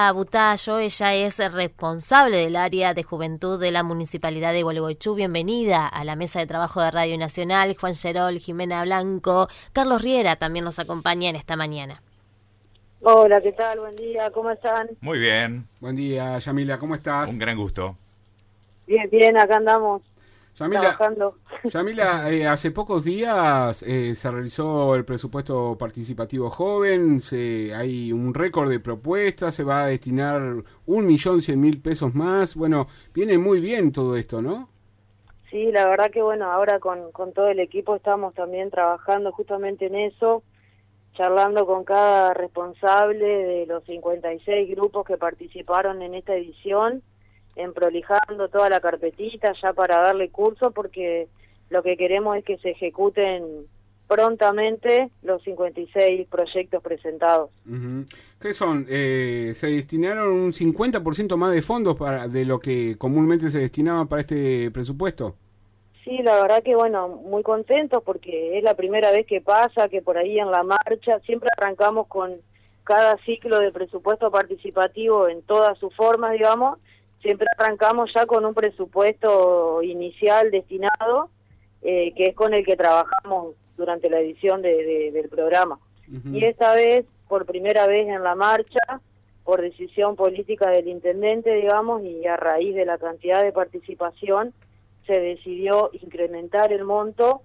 Yamila Butayo, ella es responsable del área de juventud de la Municipalidad de Gualeguaychú. Bienvenida a la mesa de trabajo de Radio Nacional. Juan Gerol, Jimena Blanco, Carlos Riera también nos acompaña en esta mañana. Hola, ¿qué tal? Buen día, ¿cómo están? Muy bien. Buen día, Yamila, ¿cómo estás? Un gran gusto. Bien, bien, acá andamos trabajando. Yamila, hace pocos días se realizó el presupuesto participativo joven, hay un récord de propuestas, se va a destinar 1.100.000 pesos más. Bueno, viene muy bien todo esto, ¿no? Sí, la verdad que bueno, ahora con todo el equipo estamos también trabajando justamente en eso, charlando con cada responsable de los 56 grupos que participaron en esta edición, prolijando toda la carpetita ya para darle curso, porque lo que queremos es que se ejecuten prontamente los 56 proyectos presentados. ¿Qué son? ¿Se destinaron un 50% más de fondos de lo que comúnmente se destinaba para este presupuesto? Sí, la verdad que bueno, muy contentos porque es la primera vez que pasa, que por ahí en la marcha siempre arrancamos con cada ciclo de presupuesto participativo en todas sus formas, digamos, siempre arrancamos ya con un presupuesto inicial destinado, que es con el que trabajamos durante la edición del programa. Y esta vez, por primera vez en la marcha, por decisión política del intendente, digamos, y a raíz de la cantidad de participación, se decidió incrementar el monto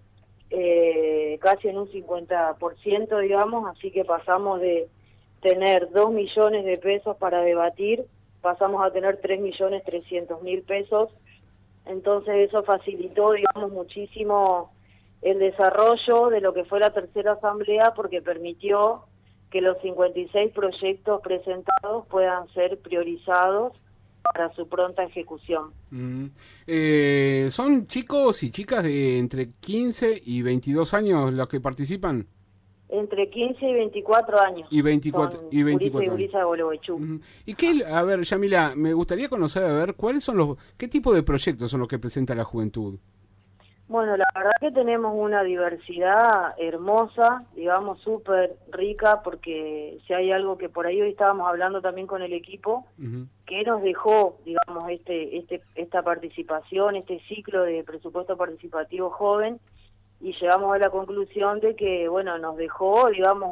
casi en un 50%, digamos, así que pasamos de tener 2 millones de pesos para debatir, pasamos a tener 3.300.000 pesos, entonces eso facilitó, digamos, muchísimo el desarrollo de lo que fue la tercera asamblea, porque permitió que los 56 proyectos presentados puedan ser priorizados para su pronta ejecución. ¿Son chicos y chicas de entre 15 y 22 años los que participan? Entre 15 y 24 años. Y 24 y 24 y gurisa de Gualeguaychú. ¿Y qué, a ver, Yamila, me gustaría conocer, a ver, qué tipo de proyectos son los que presenta la juventud? Bueno, la verdad que tenemos una diversidad hermosa, digamos, súper rica, porque si hay algo que por ahí hoy estábamos hablando también con el equipo, que nos dejó, digamos, esta participación, este ciclo de presupuesto participativo joven, y llegamos a la conclusión de que, bueno, nos dejó, digamos,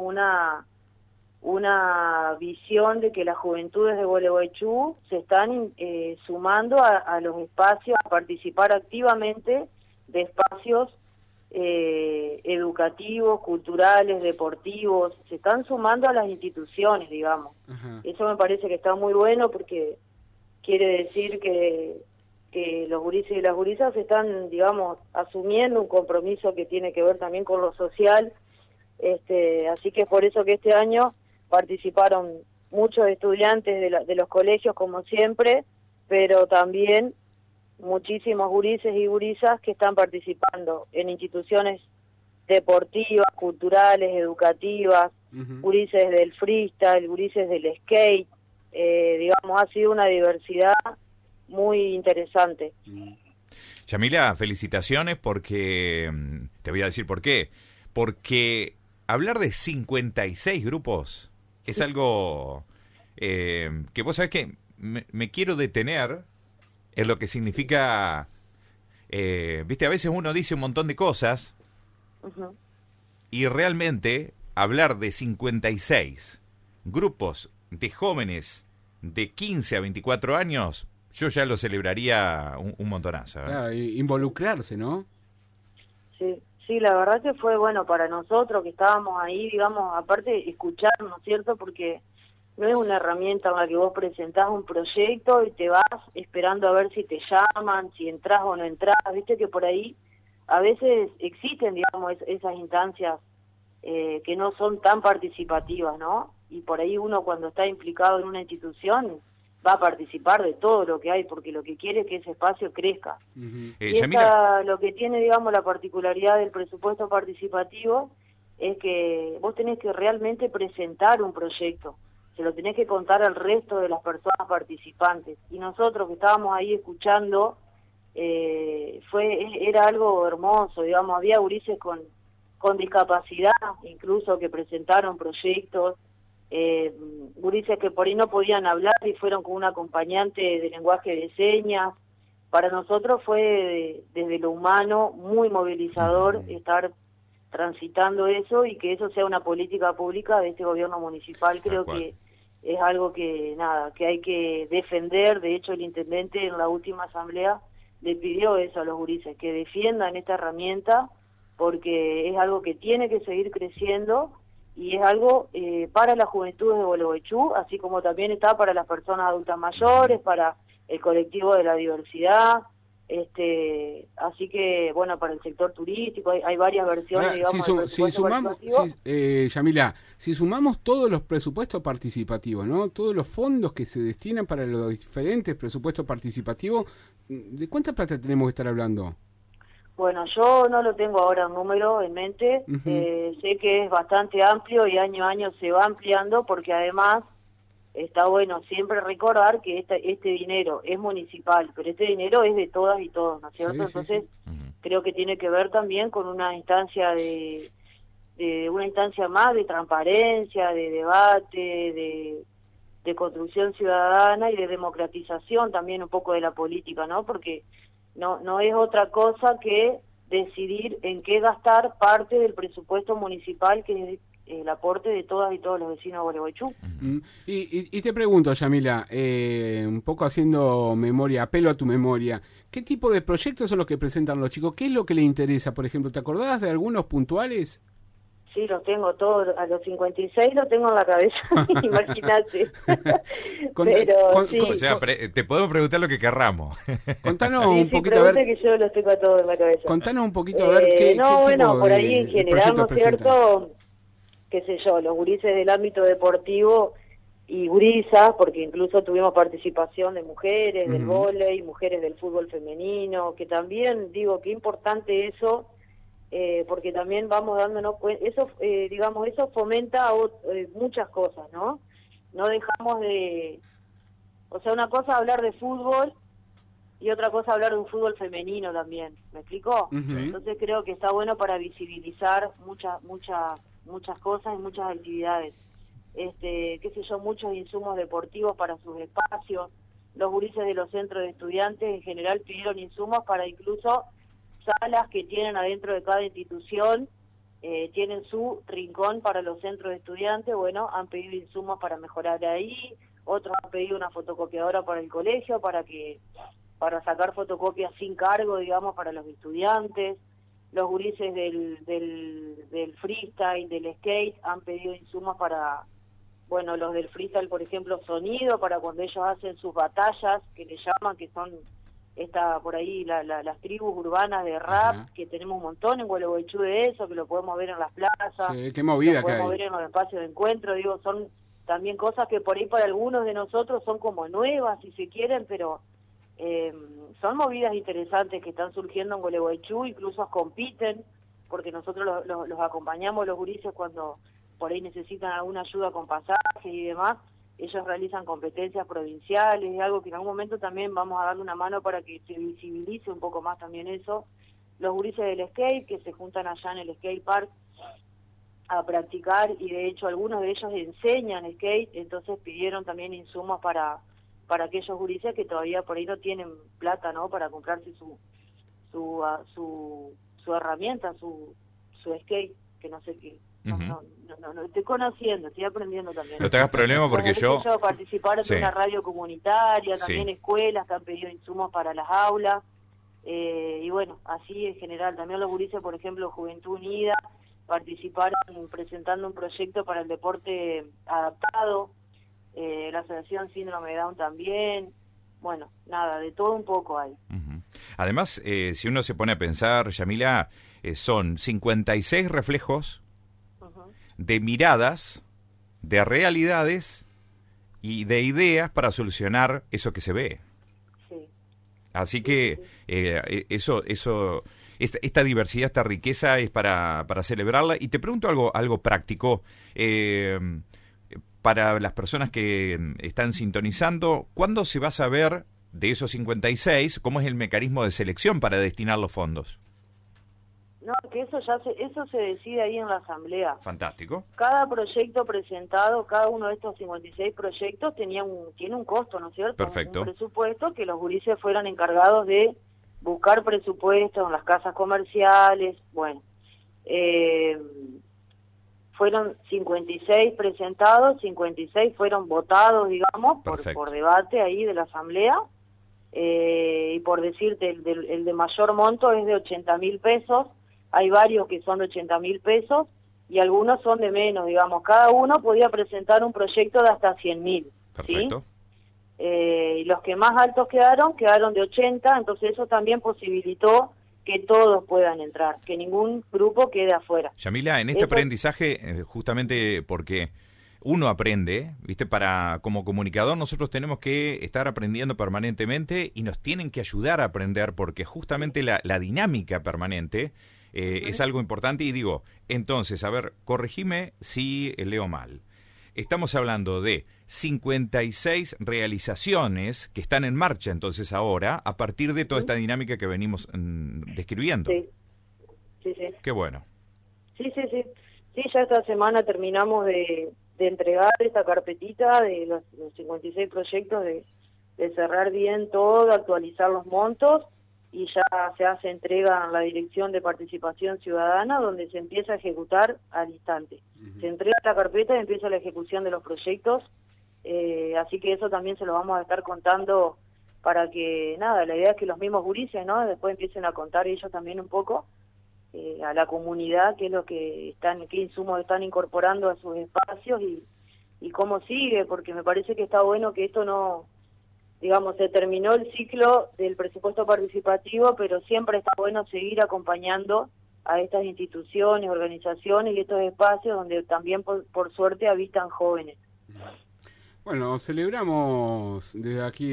una visión de que las juventudes de Gualeguaychú se están sumando a los espacios, a participar activamente de espacios educativos, culturales, deportivos, se están sumando a las instituciones, digamos. Eso me parece que está muy bueno, porque quiere decir que los gurises y las gurisas están, digamos, asumiendo un compromiso que tiene que ver también con lo social, así que es por eso que este año participaron muchos estudiantes de los colegios, como siempre, pero también muchísimos gurises y gurisas que están participando en instituciones deportivas, culturales, educativas, gurises del freestyle, gurises del skate, digamos, ha sido una diversidad muy interesante. Yamila, felicitaciones, porque te voy a decir por qué. Porque hablar de 56 grupos es algo que vos sabés que me quiero detener en lo que significa, viste, a veces uno dice un montón de cosas y realmente hablar de 56 grupos de jóvenes de 15 a 24 años, yo ya lo celebraría un montonazo. Claro, involucrarse, ¿no? Sí, la verdad que fue bueno para nosotros que estábamos ahí, digamos, aparte escuchar, ¿no es cierto? Porque no es una herramienta en la que vos presentás un proyecto y te vas esperando a ver si te llaman, si entras o no entras. Viste que por ahí a veces existen, digamos, esas instancias que no son tan participativas, ¿no? Y por ahí uno, cuando está implicado en una institución, va a participar de todo lo que hay, porque lo que quiere es que ese espacio crezca. Y lo que tiene, digamos, la particularidad del presupuesto participativo es que vos tenés que realmente presentar un proyecto, se lo tenés que contar al resto de las personas participantes. Y nosotros que estábamos ahí escuchando, era algo hermoso, digamos, había gurises con discapacidad, incluso, que presentaron proyectos, gurises que por ahí no podían hablar y fueron con un acompañante de lenguaje de señas. Para nosotros fue desde lo humano muy movilizador estar transitando eso y que eso sea una política pública de este gobierno municipal. Creo que es algo que hay que defender. De hecho, el intendente en la última asamblea le pidió eso a los gurises, que defiendan esta herramienta, porque es algo que tiene que seguir creciendo y es algo para las juventudes de Gualeguaychú, así como también está para las personas adultas mayores, para el colectivo de la diversidad, así que, bueno, para el sector turístico hay varias versiones, digamos, Yamila, si sumamos todos los presupuestos participativos, ¿no? Todos los fondos que se destinan para los diferentes presupuestos participativos, ¿de cuánta plata tenemos que estar hablando? Bueno, yo no lo tengo ahora un número en mente, sé que es bastante amplio y año a año se va ampliando, porque además está bueno siempre recordar que este dinero es municipal, pero este dinero es de todas y todos, ¿no es cierto? Entonces, creo que tiene que ver también con una instancia una instancia más de transparencia, de debate, de construcción ciudadana y de democratización también un poco de la política, ¿no? Porque no es otra cosa que decidir en qué gastar parte del presupuesto municipal, que es el aporte de todas y todos los vecinos de Gualeguaychú. Y te pregunto, Yamila, un poco haciendo memoria, apelo a tu memoria, ¿qué tipo de proyectos son los que presentan los chicos? ¿Qué es lo que les interesa? Por ejemplo, ¿te acordás de algunos puntuales? Sí, los tengo todos, a los 56 los tengo en la cabeza, imagínate. O sea, te podemos preguntar lo que querramos. Contanos un poquito, a ver. Que yo los tengo a todos en la cabeza. Contanos un poquito, a ver, qué bueno, por ahí en general, ¿no es cierto? Qué sé yo, los gurises del ámbito deportivo y gurisas, porque incluso tuvimos participación de mujeres del vóley, mujeres del fútbol femenino, que también, digo, qué importante eso, porque también vamos dándonos cuenta, eso, digamos, eso fomenta muchas cosas, ¿no? No dejamos de... O sea, una cosa es hablar de fútbol y otra cosa es hablar de un fútbol femenino también, ¿me explicó? Entonces creo que está bueno para visibilizar muchas cosas y muchas actividades. Qué sé yo, muchos insumos deportivos para sus espacios. Los gurises de los centros de estudiantes en general pidieron insumos para incluso salas que tienen adentro de cada institución, tienen su rincón para los centros de estudiantes. Bueno, han pedido insumos para mejorar ahí, otros han pedido una fotocopiadora para el colegio, para sacar fotocopias sin cargo, digamos, para los estudiantes. Los gurises del freestyle, del skate, han pedido insumos para, bueno, los del freestyle, por ejemplo, sonido, para cuando ellos hacen sus batallas, que le llaman, que son por ahí las tribus urbanas de rap, que tenemos un montón en Gualeguaychú de eso, que lo podemos ver en las plazas, qué movida lo podemos ver en los espacios de encuentro. Digo, son también cosas que por ahí para algunos de nosotros son como nuevas, si se quieren, pero... son movidas interesantes que están surgiendo en Gualeguaychú, incluso compiten, porque nosotros los acompañamos, los gurises, cuando por ahí necesitan alguna ayuda con pasajes y demás. Ellos realizan competencias provinciales, es algo que en algún momento también vamos a darle una mano para que se visibilice un poco más también eso. Los gurises del skate, que se juntan allá en el skate park a practicar, y de hecho algunos de ellos enseñan skate, entonces pidieron también insumos para aquellos gurises que todavía por ahí no tienen plata, ¿no? Para comprarse su herramienta, su skate, que no sé qué. No, estoy conociendo, estoy aprendiendo también. No te hagas problema porque yo participaron en una radio comunitaria, también escuelas que han pedido insumos para las aulas, y bueno, así en general. También los gurises, por ejemplo, Juventud Unida, participaron presentando un proyecto para el deporte adaptado. La Asociación Síndrome de Down también. Bueno, nada, de todo un poco hay. Además, si uno se pone a pensar, Yamila, son 56 reflejos de miradas, de realidades y de ideas para solucionar eso que se ve. Sí. Así que esta diversidad, esta riqueza es para celebrarla. Y te pregunto algo práctico. Para las personas que están sintonizando, ¿cuándo se va a saber de esos 56? ¿Cómo es el mecanismo de selección para destinar los fondos? No, que eso se decide ahí en la asamblea. Fantástico. Cada proyecto presentado, cada uno de estos 56 proyectos tiene un costo, ¿no es cierto? Perfecto. Un presupuesto que los gurises fueran encargados de buscar presupuestos en las casas comerciales. Bueno, fueron 56 presentados, 56 fueron votados, digamos, por debate ahí de la asamblea. Y por decirte, el de mayor monto es de 80.000 pesos. Hay varios que son de 80.000 pesos y algunos son de menos, digamos. Cada uno podía presentar un proyecto de hasta 100.000. Perfecto. ¿Sí? Y los que más altos quedaron de 80, entonces eso también posibilitó que todos puedan entrar, que ningún grupo quede afuera. Yamila, en este aprendizaje, justamente porque uno aprende, ¿viste? Como comunicador nosotros tenemos que estar aprendiendo permanentemente y nos tienen que ayudar a aprender porque justamente la dinámica permanente es algo importante. Y digo, entonces, a ver, corregime si leo mal. Estamos hablando de 56 realizaciones que están en marcha entonces ahora a partir de toda esta dinámica que venimos describiendo. Sí. Qué bueno. Sí, ya esta semana terminamos de entregar esta carpetita de los 56 proyectos, de cerrar bien todo, actualizar los montos y ya se hace entrega en la Dirección de Participación Ciudadana donde se empieza a ejecutar al instante. Se entrega la carpeta y empieza la ejecución de los proyectos, así que eso también se lo vamos a estar contando para que, la idea es que los mismos gurises, ¿no? Después empiecen a contar ellos también un poco a la comunidad qué insumos están incorporando a sus espacios y cómo sigue, porque me parece que está bueno que esto no, digamos, se terminó el ciclo del presupuesto participativo, pero siempre está bueno seguir acompañando a estas instituciones, organizaciones y estos espacios donde también por suerte habitan jóvenes. Bueno, celebramos desde aquí,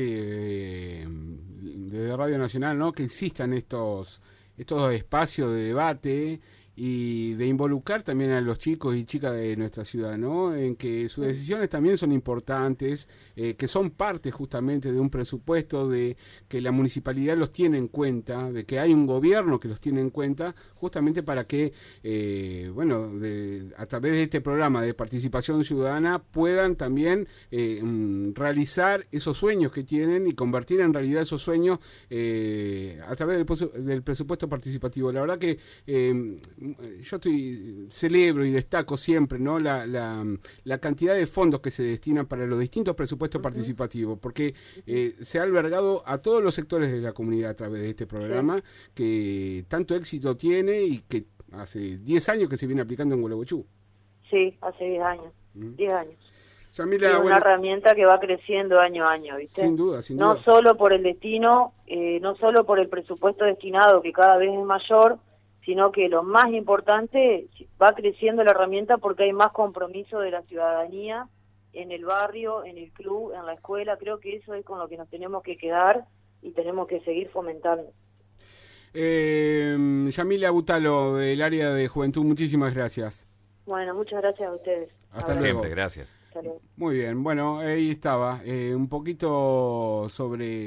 desde Radio Nacional, ¿no?, que existan estos espacios de debate y de involucrar también a los chicos y chicas de nuestra ciudad, ¿no?, en que sus decisiones también son importantes, que son parte justamente de un presupuesto, de que la municipalidad los tiene en cuenta, de que hay un gobierno que los tiene en cuenta, justamente para que, a través de este programa de participación ciudadana puedan también realizar esos sueños que tienen y convertir en realidad esos sueños a través del presupuesto participativo. La verdad que yo celebro y destaco siempre, ¿no?, la cantidad de fondos que se destinan para los distintos presupuestos participativos, porque se ha albergado a todos los sectores de la comunidad a través de este programa, que tanto éxito tiene y que hace 10 años que se viene aplicando en Gualeguaychú. Sí, hace 10 años. 10 años. Yamila, es una herramienta que va creciendo año a año, ¿viste? Sin duda. No solo por el destino, no solo por el presupuesto destinado, que cada vez es mayor, sino que lo más importante, va creciendo la herramienta porque hay más compromiso de la ciudadanía en el barrio, en el club, en la escuela. Creo que eso es con lo que nos tenemos que quedar y tenemos que seguir fomentando. Yamila Butalo, del área de Juventud, muchísimas gracias. Bueno, muchas gracias a ustedes. Hasta luego. Siempre, gracias. Hasta luego. Muy bien, bueno, ahí estaba, un poquito sobre...